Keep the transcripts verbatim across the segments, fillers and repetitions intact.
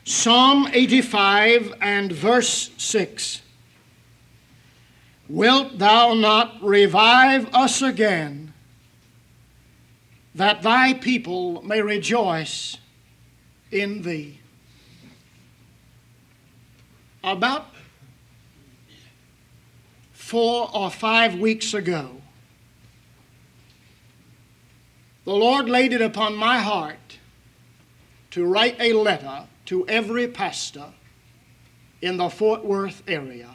Psalm eighty-five and verse six. Wilt thou not revive us again, that thy people may rejoice in thee? About four or five weeks ago, the Lord laid it upon my heart to write a letter to every pastor in the Fort Worth area.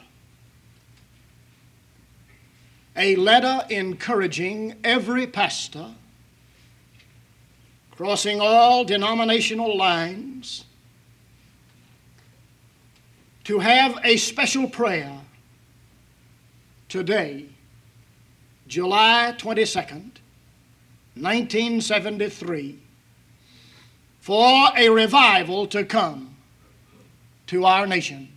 A letter encouraging every pastor, crossing all denominational lines, to have a special prayer today, July twenty-second, nineteen seventy-three, for a revival to come to our nation.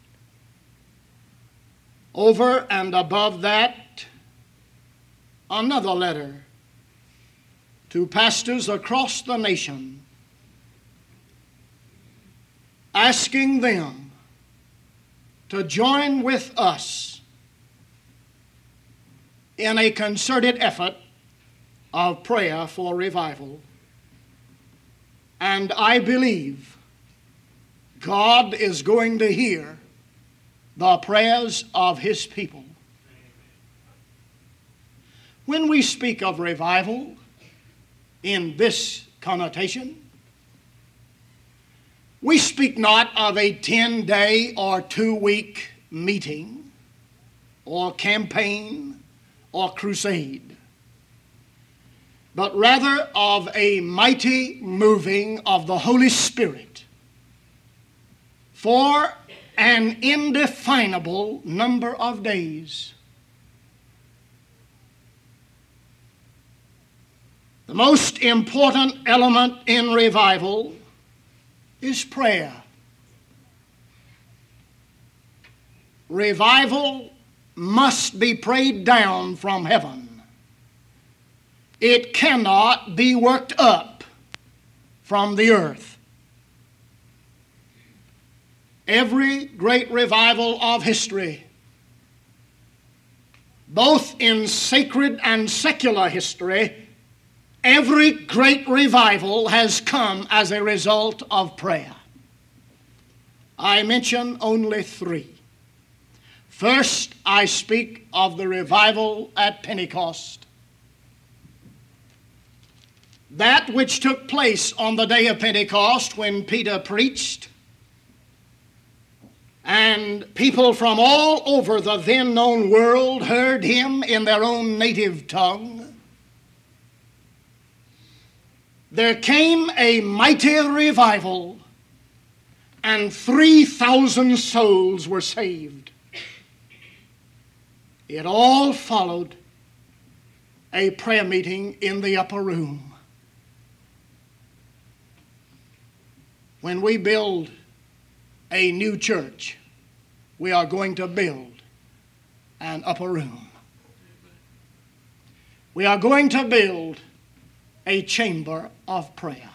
Over and above that, another letter to pastors across the nation, asking them to join with us in a concerted effort of prayer for revival. And I believe God is going to hear the prayers of His people. When we speak of revival in this connotation, we speak not of a ten-day or two-week meeting or campaign or crusade, but rather of a mighty moving of the Holy Spirit for an indefinable number of days. The most important element in revival is prayer. Revival must be prayed down from heaven. It cannot be worked up from the earth. Every great revival of history, both in sacred and secular history, every great revival has come as a result of prayer. I mention only three. First, I speak of the revival at Pentecost. That which took place on the day of Pentecost when Peter preached, and people from all over the then known world heard him in their own native tongue. There came a mighty revival, and three thousand souls were saved. It all followed a prayer meeting in the upper room. When we build a new church, we are going to build an upper room. We are going to build a chamber of prayer.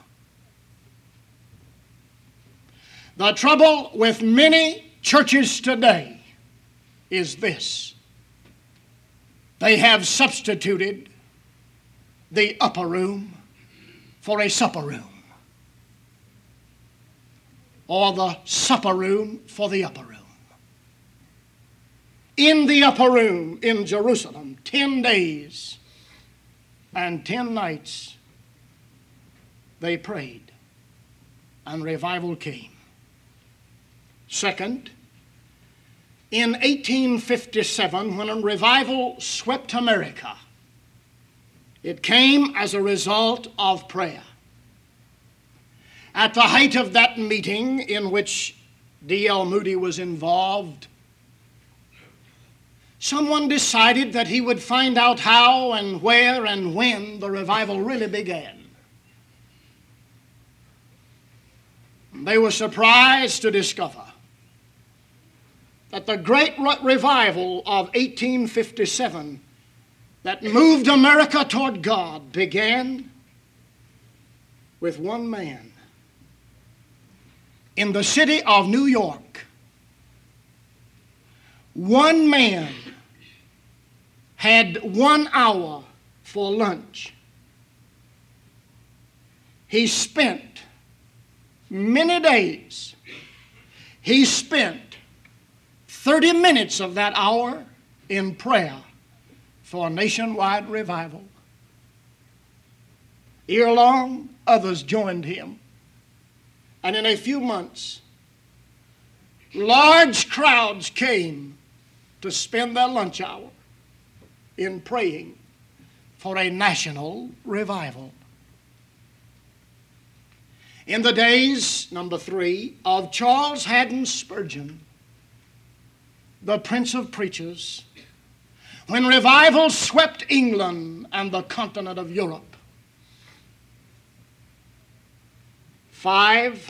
The trouble with many churches today is this: they have substituted the upper room for a supper room, or the supper room for the upper room. In the upper room in Jerusalem, ten days and ten nights, they prayed, and revival came. Second, in eighteen fifty-seven, when a revival swept America, it came as a result of prayer. At the height of that meeting, in which D L Moody was involved, someone decided that he would find out how and where and when the revival really began. They were surprised to discover that the great revival of eighteen fifty-seven that moved America toward God began with one man, in the city of New York, one man had one hour for lunch. He spent many days. He spent thirty minutes of that hour in prayer for a nationwide revival. Ere long, others joined him. And in a few months, large crowds came to spend their lunch hour in praying for a national revival. In the days, number three, of Charles Haddon Spurgeon, the Prince of Preachers, when revival swept England and the continent of Europe, five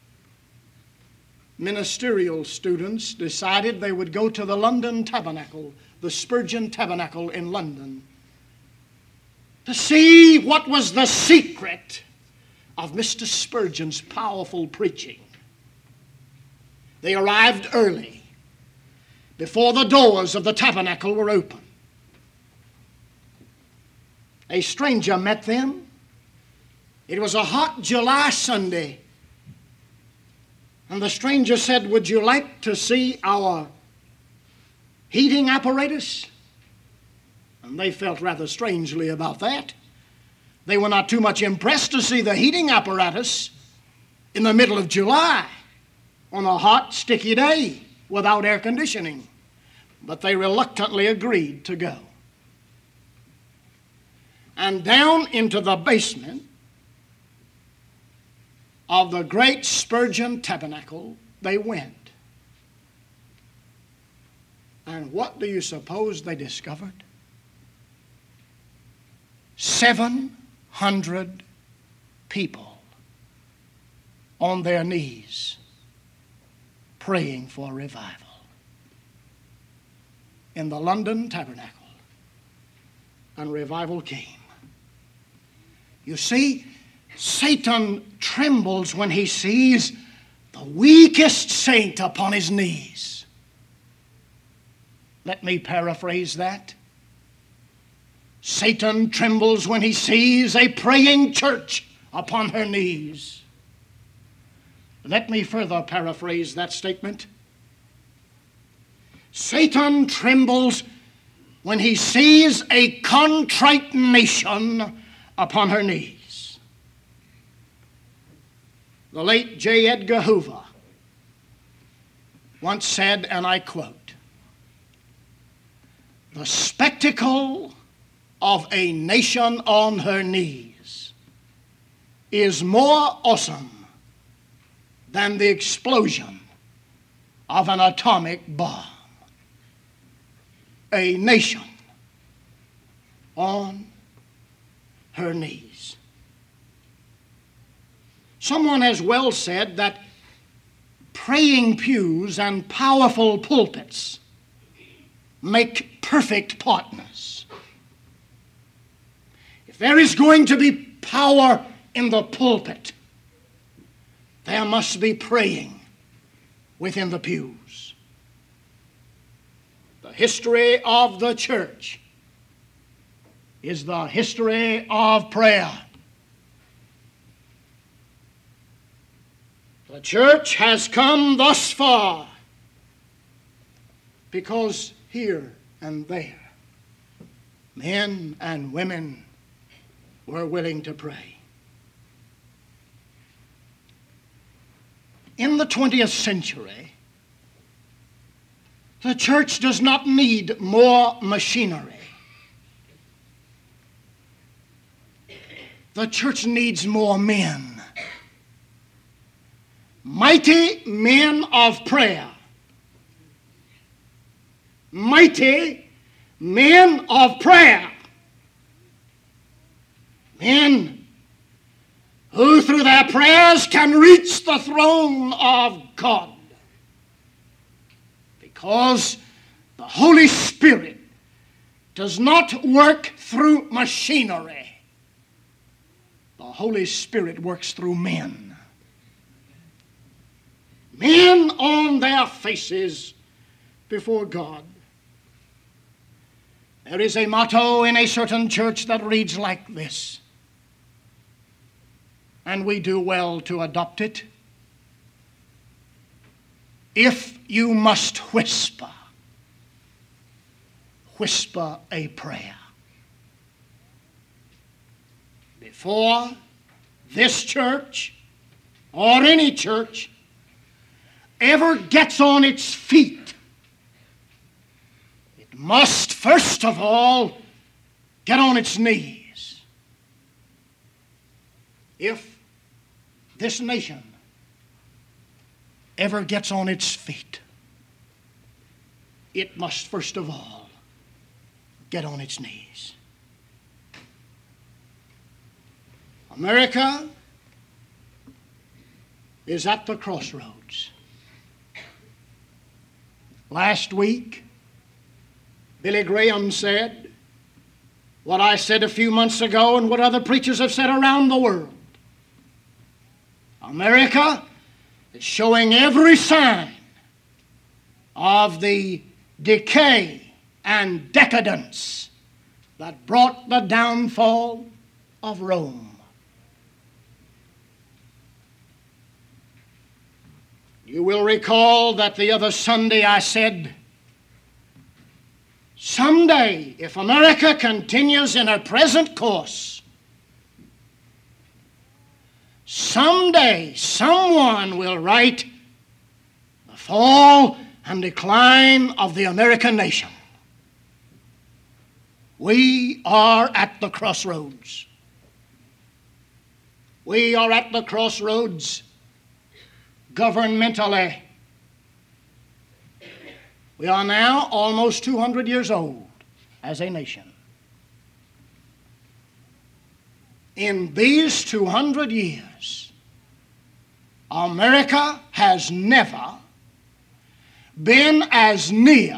ministerial students decided they would go to the London Tabernacle, the Spurgeon Tabernacle in London, to see what was the secret of Mister Spurgeon's powerful preaching. They arrived early, before the doors of the tabernacle were open. A stranger met them. It was a hot July Sunday, and the stranger said, "Would you like to see our heating apparatus?" And they felt rather strangely about that. They were not too much impressed to see the heating apparatus in the middle of July on a hot, sticky day without air conditioning. But they reluctantly agreed to go. And down into the basement of the great Spurgeon Tabernacle they went. And what do you suppose they discovered? Seven hundred people on their knees praying for revival in the London Tabernacle. And revival came. You see, Satan trembles when he sees the weakest saint upon his knees. Let me paraphrase that. Satan trembles when he sees a praying church upon her knees. Let me further paraphrase that statement. Satan trembles when he sees a contrite nation upon her knees. The late J. Edgar Hoover once said, and I quote, "The spectacle of a nation on her knees is more awesome than the explosion of an atomic bomb." A nation on her knees. Someone has well said that praying pews and powerful pulpits make perfect partners. If there is going to be power in the pulpit, there must be praying within the pews. The history of the church is the history of prayer. The church has come thus far because here and there, men and women were willing to pray. In the twentieth century, the church does not need more machinery. The church needs more men. Mighty men of prayer. Mighty men of prayer. Men who through their prayers can reach the throne of God. Because the Holy Spirit does not work through machinery. The Holy Spirit works through men. on their faces before God. There is a motto in a certain church that reads like this, and we do well to adopt it. If you must whisper, whisper a prayer. Before this church or any church ever gets on its feet, it must first of all get on its knees. If this nation ever gets on its feet, it must first of all get on its knees. America is at the crossroads. Last week, Billy Graham said what I said a few months ago and what other preachers have said around the world. America is showing every sign of the decay and decadence that brought the downfall of Rome. You will recall that the other Sunday I said, someday, if America continues in her present course, someday someone will write the fall and decline of the American nation. We are at the crossroads. We are at the crossroads governmentally. We are now almost two hundred years old as a nation. In these two hundred years, America has never been as near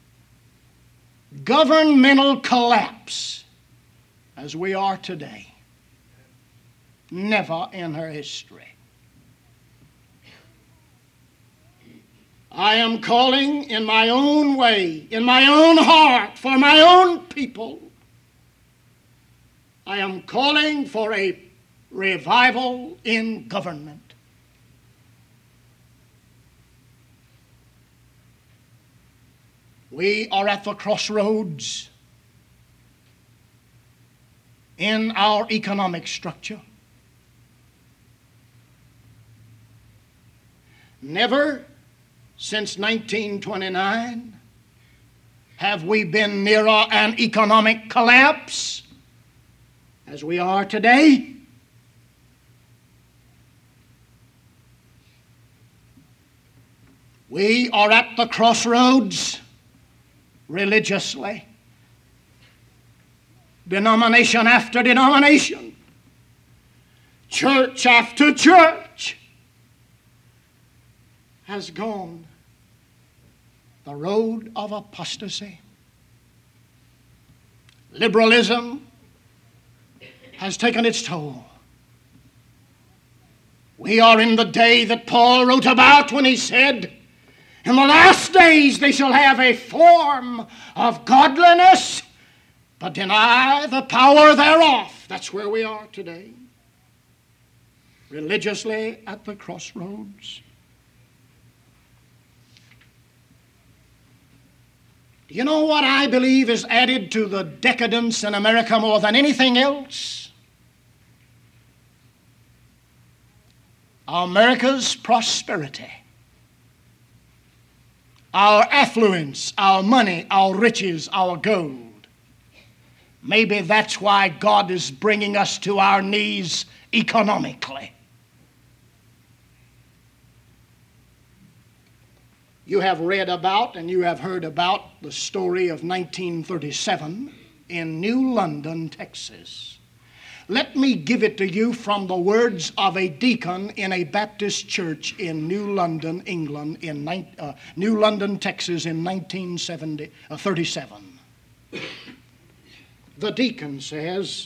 governmental collapse as we are today. Never in her history. I am calling in my own way, in my own heart, for my own people. I am calling for a revival in government. We are at the crossroads in our economic structure. Never since nineteen twenty-nine have we been nearer an economic collapse as we are today. We are at the crossroads religiously. Denomination after denomination, church after church has gone the road of apostasy. Liberalism has taken its toll. We are in the day that Paul wrote about when he said, in the last days they shall have a form of godliness, but deny the power thereof. That's where we are today. Religiously at the crossroads. Do you know what I believe is added to the decadence in America more than anything else? America's prosperity. Our affluence, our money, our riches, our gold. Maybe that's why God is bringing us to our knees economically. You have read about and you have heard about the story of nineteen thirty-seven in New London, Texas. Let me give it to you from the words of a deacon in a Baptist church in New London, England, in uh, New London, Texas, in nineteen thirty-seven. The deacon says,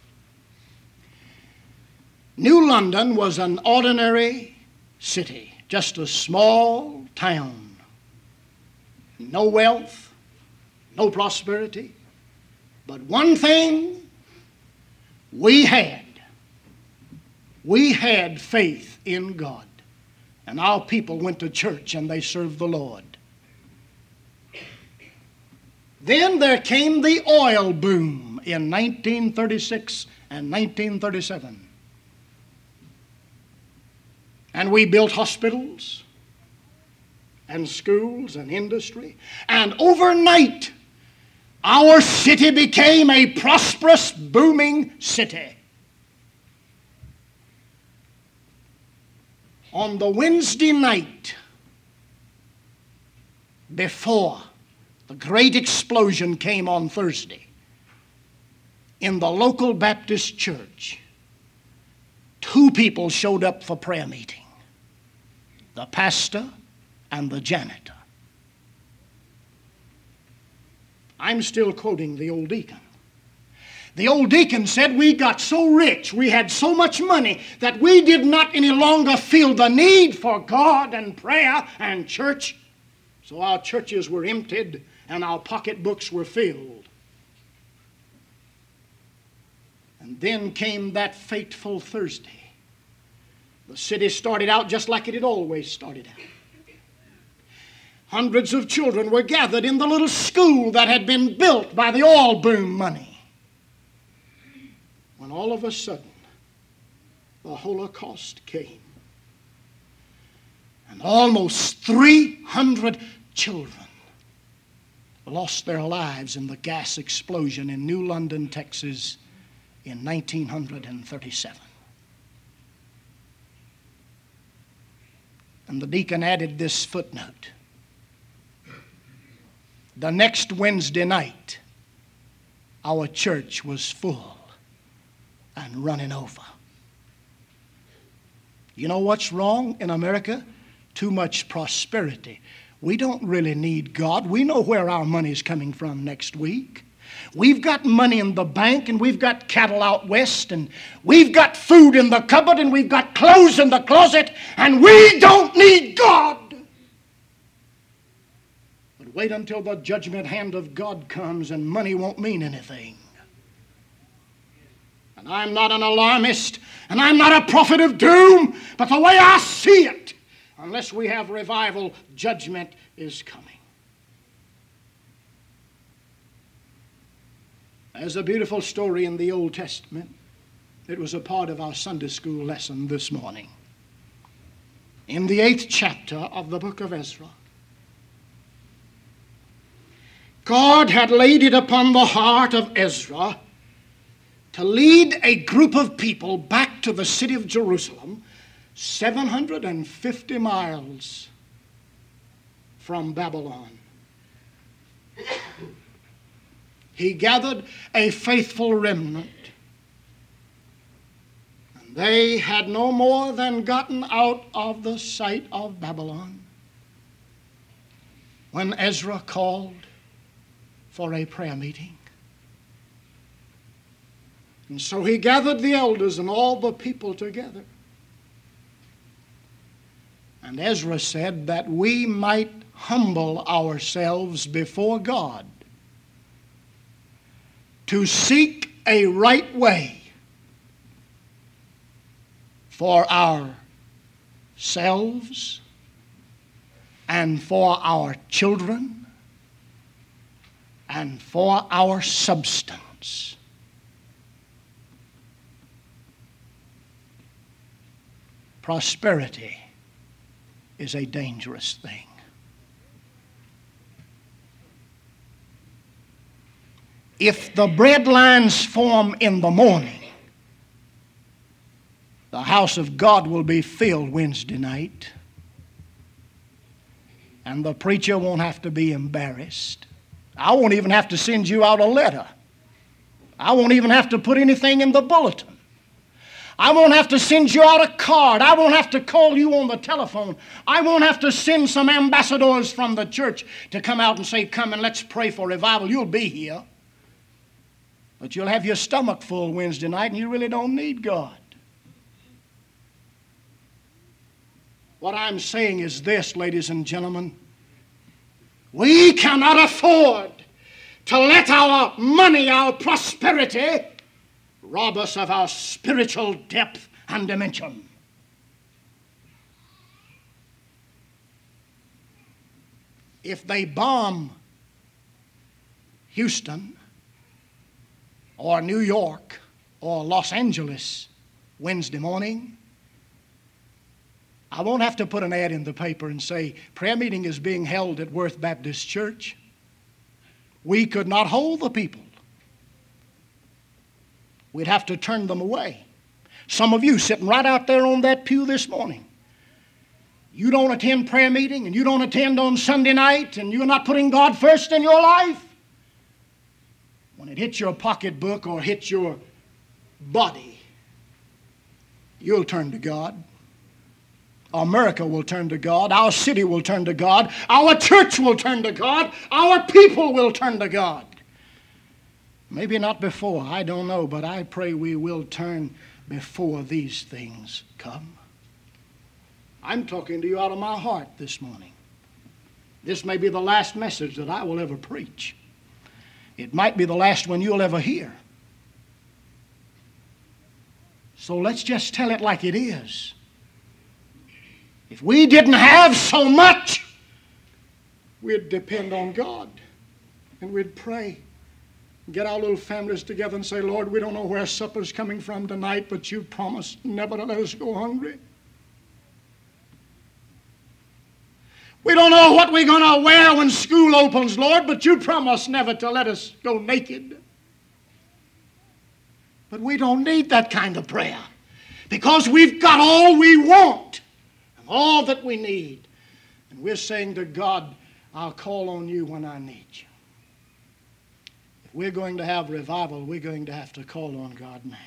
New London was an ordinary city just a small town. No wealth, no prosperity. But one thing we had, we had faith in God. And our people went to church and they served the Lord. Then there came the oil boom in nineteen thirty-six and nineteen thirty-seven. And we built hospitals and schools and industry. And overnight, our city became a prosperous, booming city. On the Wednesday night before the great explosion came on Thursday, in the local Baptist church, two people showed up for prayer meeting, the pastor and the janitor. I'm still quoting the old deacon. The old deacon said we got so rich, we had so much money, that we did not any longer feel the need for God and prayer and church. So our churches were emptied and our pocketbooks were filled. And then came that fateful Thursday. The city started out just like it had always started out. Hundreds of children were gathered in the little school that had been built by the oil boom money. When all of a sudden, the Holocaust came. And almost three hundred children lost their lives in the gas explosion in New London, Texas in nineteen thirty-seven. And the deacon added this footnote. The next Wednesday night, our church was full and running over. You know what's wrong in America? Too much prosperity. We don't really need God. We know where our money's coming from next week. We've got money in the bank, and we've got cattle out west, and we've got food in the cupboard, and we've got clothes in the closet, and we don't need God. But wait until the judgment hand of God comes, and money won't mean anything. And I'm not an alarmist, and I'm not a prophet of doom, but the way I see it, unless we have revival, judgment is coming. There's a beautiful story in the Old Testament. It was a part of our Sunday school lesson this morning. In the eighth chapter of the book of Ezra, God had laid it upon the heart of Ezra to lead a group of people back to the city of Jerusalem, seven hundred fifty miles from Babylon. He gathered a faithful remnant, and they had no more than gotten out of the sight of Babylon when Ezra called for a prayer meeting. And so he gathered the elders and all the people together. And Ezra said that we might humble ourselves before God to seek a right way for ourselves and for our children and for our substance. Prosperity is a dangerous thing. If the bread lines form in the morning, the house of God will be filled Wednesday night, and the preacher won't have to be embarrassed. I won't even have to send you out a letter. I won't even have to put anything in the bulletin. I won't have to send you out a card. I won't have to call you on the telephone. I won't have to send some ambassadors from the church to come out and say, come and let's pray for revival. You'll be here. But you'll have your stomach full Wednesday night, and you really don't need God. What I'm saying is this, ladies and gentlemen. We cannot afford to let our money, our prosperity, rob us of our spiritual depth and dimension. If they bomb Houston or New York or Los Angeles Wednesday morning, I won't have to put an ad in the paper and say, prayer meeting is being held at Worth Baptist Church. We could not hold the people. We'd have to turn them away. Some of you sitting right out there on that pew this morning, you don't attend prayer meeting and you don't attend on Sunday night and you're not putting God first in your life. When it hits your pocketbook or hits your body, you'll turn to God. America will turn to God. Our city will turn to God. Our church will turn to God. Our people will turn to God. Maybe not before, I don't know, but I pray we will turn before these things come. I'm talking to you out of my heart this morning. This may be the last message that I will ever preach. It might be the last one you'll ever hear. So let's just tell it like it is. If we didn't have so much, we'd depend on God and we'd pray. Get our little families together and say, Lord, we don't know where supper's coming from tonight, but you promised never to let us go hungry. We don't know what we're going to wear when school opens, Lord, but you promised never to let us go naked. But we don't need that kind of prayer because we've got all we want. All that we need. And we're saying to God, I'll call on you when I need you. If we're going to have revival, we're going to have to call on God now.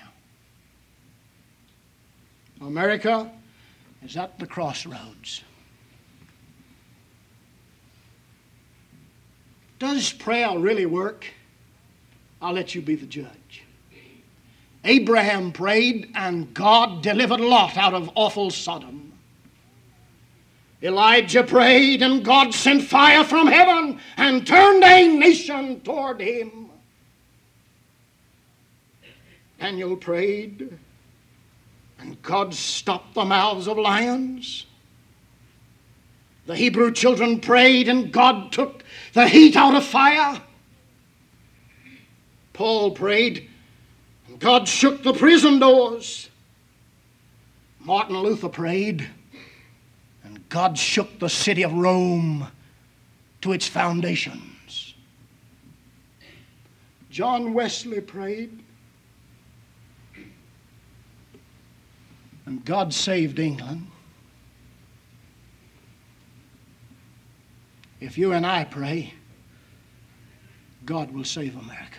America is at the crossroads. Does prayer really work? I'll let you be the judge. Abraham prayed and God delivered Lot out of awful Sodom. Elijah prayed and God sent fire from heaven and turned a nation toward him. Daniel prayed and God stopped the mouths of lions. The Hebrew children prayed and God took the heat out of fire. Paul prayed and God shook the prison doors. Martin Luther prayed and God shook the city of Rome to its foundations. John Wesley prayed and God saved England. If you and I pray, God will save America.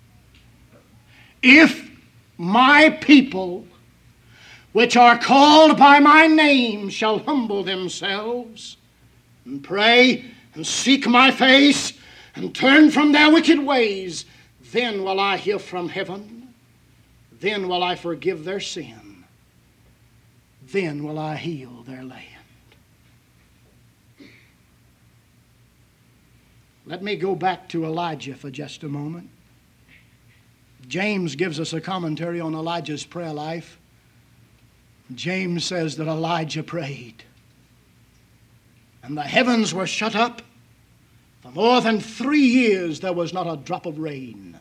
If my people which are called by my name shall humble themselves and pray and seek my face and turn from their wicked ways, then will I hear from heaven. Then will I forgive their sin. Then will I heal their land. Let me go back to Elijah for just a moment. James gives us a commentary on Elijah's prayer life. James says that Elijah prayed, and the heavens were shut up. For more than three years there was not a drop of rain.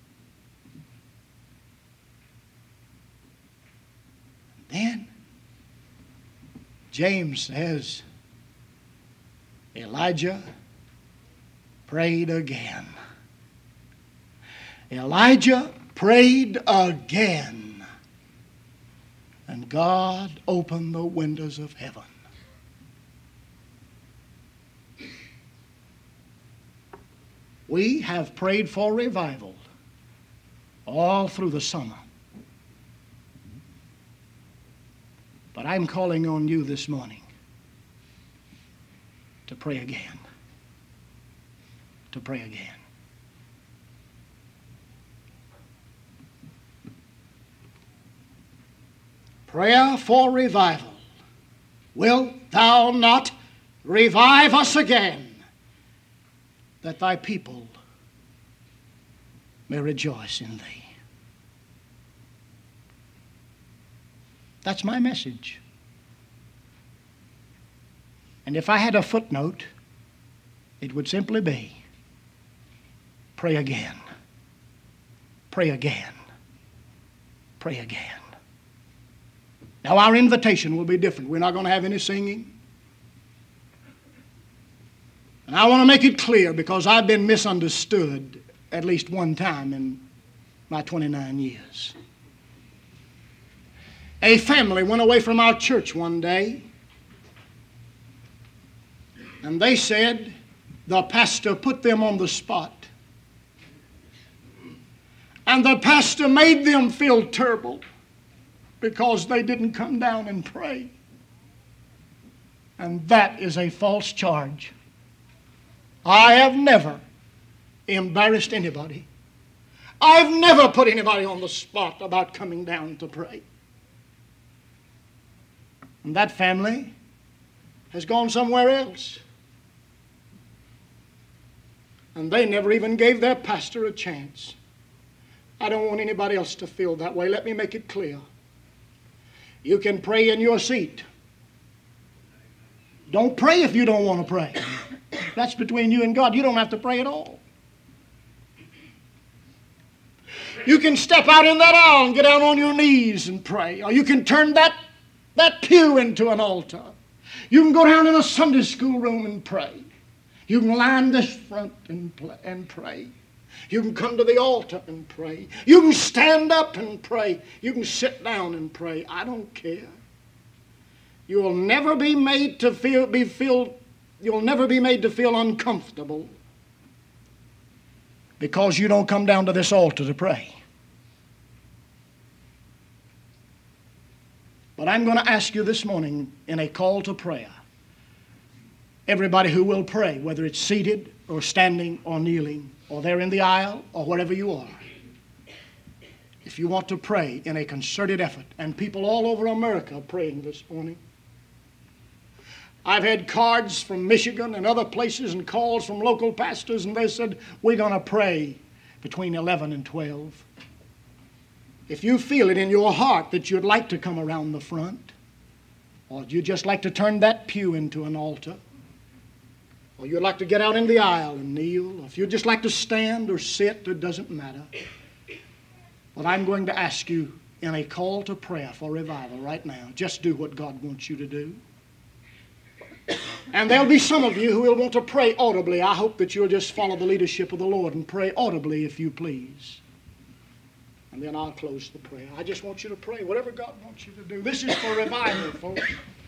And then James says Elijah prayed again. Elijah prayed again. And God opened the windows of heaven. We have prayed for revival all through the summer. But I'm calling on you this morning to pray again. To pray again. Prayer for revival wilt thou not revive us again, that thy people may rejoice in thee? That's my message. And if I had a footnote, it would simply be, pray again, pray again, pray again. Now our invitation will be different. We're not going to have any singing. And I want to make it clear, because I've been misunderstood at least one time in my twenty-nine years. A family went away from our church one day, and they said the pastor put them on the spot. And the pastor made them feel terrible because they didn't come down and pray. And that is a false charge. I have never embarrassed anybody. I've never put anybody on the spot about coming down to pray. And that family has gone somewhere else. And they never even gave their pastor a chance. I don't want anybody else to feel that way. Let me make it clear. You can pray in your seat. Don't pray if you don't want to pray. That's between you and God. You don't have to pray at all. You can step out in that aisle and get down on your knees and pray. Or you can turn that, that pew into an altar. You can go down in a Sunday school room and pray. You can line this front and, play, and pray. You can come to the altar and pray. You can stand up and pray. You can sit down and pray. I don't care. You will never be made to feel, be feel, you'll never be made to feel uncomfortable because you don't come down to this altar to pray. But I'm going to ask you this morning in a call to prayer, everybody who will pray, whether it's seated or standing or kneeling or there in the aisle or wherever you are, if you want to pray in a concerted effort, and people all over America are praying this morning. I've had cards from Michigan and other places and calls from local pastors, and they said, we're going to pray between eleven and twelve. If you feel it in your heart that you'd like to come around the front, or you'd just like to turn that pew into an altar, or you'd like to get out in the aisle and kneel, or if you'd just like to stand or sit, it doesn't matter. But I'm going to ask you in a call to prayer for revival right now, just do what God wants you to do. And there'll be some of you who will want to pray audibly. I hope that you'll just follow the leadership of the Lord and pray audibly if you please. And then I'll close the prayer. I just want you to pray whatever God wants you to do. This is for revival, folks.